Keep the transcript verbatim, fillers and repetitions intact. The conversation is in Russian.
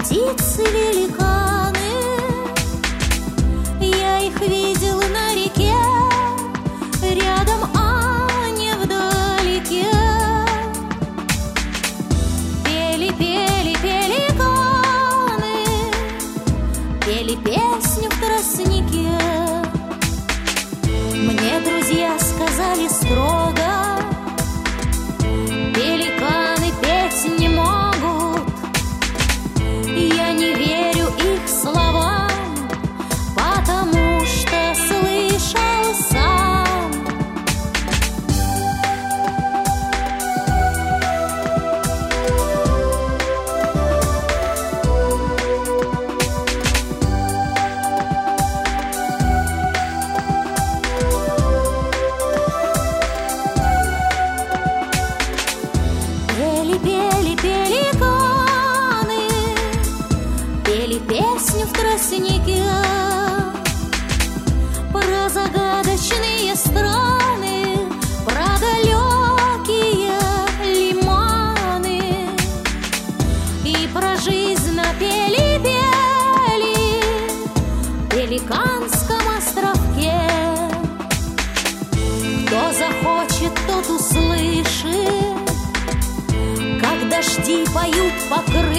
птицы-великаны. Я их видел на реке, рядом, а не вдалеке. Пели, пели пеликаны, пели песню в тростнике. Мне друзья сказали строго: пеликаны петь не могут. Я не верю их словам, потому что слышал сам. Пели, пели пеликаны, пели песню в тростнике. Про загадочные страны, про далекие лиманы. И про жизнь напели-пели в Пеликанском островке. Кто захочет, тот услышит, как дожди поют по крышам